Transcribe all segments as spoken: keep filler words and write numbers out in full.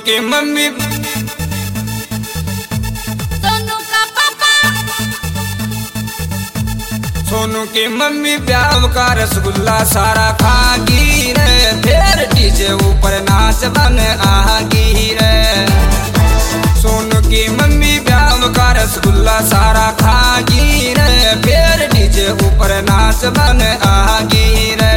की मम्मी सोनू का पापा सोनू की मम्मी प्याव का रसगुल्ला सारा खागी रे। फिर डीजे ऊपर नाच बन आगी रे। सोनू की मम्मी प्याव का रसगुल्ला सारा खागी रे। फिर डीजे ऊपर नाच बन आगी रे।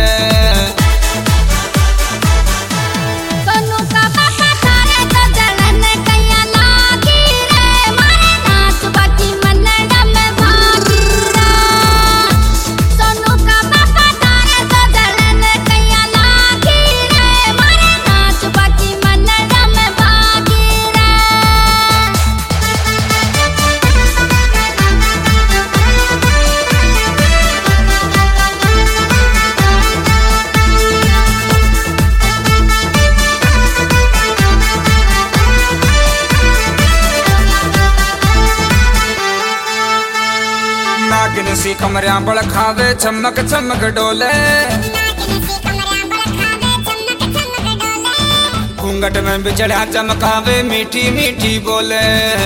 नागिन सी कमरिया बड़ खावे चमक चमक डोले। घूंघट में बिछड़ा चमकावे मीठी मीठी बोले।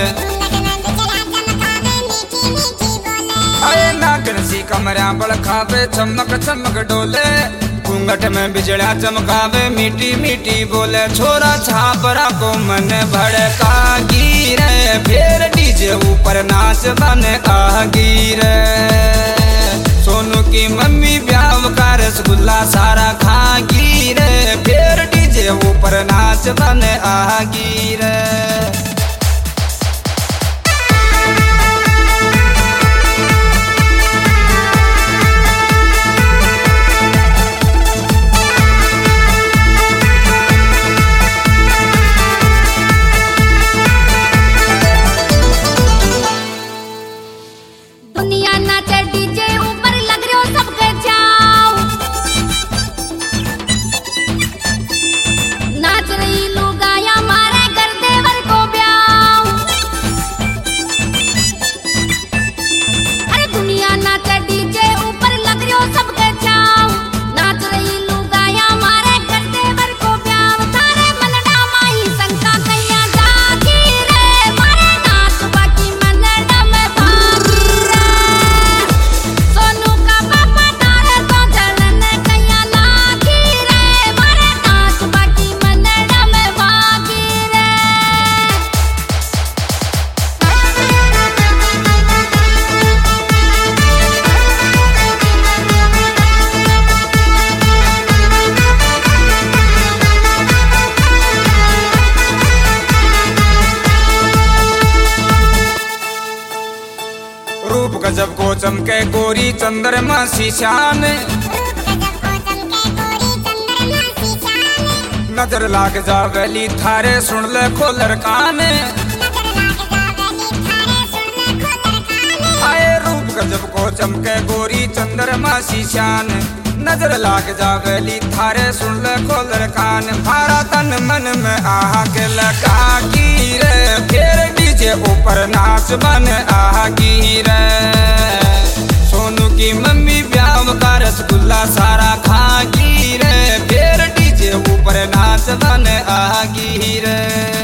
अरे नागिन सी कमरिया बड़ खावे चमक चमक डोले। घूंघट में बिछड़ा चमकावे मीठी मीठी बोले। छोरा छापरा को मन भड़कागी रे। फिर डीजे ऊपर नाच बन आगी रे। सोनू की मम्मी ब्याव का रसगुल्ला सारा खागी रे। फिर डीजे ऊपर नाच बन आगी रे। दुनिया नाचे डीजे ऊपर लग रहे हो सबके जाओ। नाच रही लुगाया मारे कर देवर को ब्याह। अरे दुनिया नाचे डीजे ऊपर लग रहे हो सबके जाओ। नाच रही लुगाया मारे कर देवर को ब्याह। तारे मनडा माही शंका कैया जागी रे। मारे नाच बाकी मनडा में भागी रे। सोनू का पापा तारे तो जलन कैया लागी रे। मारे नाच बाकी मनडा में भागी रे। रूप गजब को चमके गोरी चंद्रमा सी शान। नजर लाग जावेली थारे सुन ले खोलर कान। आए रूप गजब को चमके गोरी चंद्रमा सी शान। नजर लाग जावेली थारे सुन ले खोलर कान। मारा तन मन में आहा के लगा रे। फिर डीजे ऊपर नाच बन आगी रे। सोनू की मम्मी ब्याव का रसगुल्ला सारा खागी रे। फिर डीजे ऊपर नाच बन आगी रे।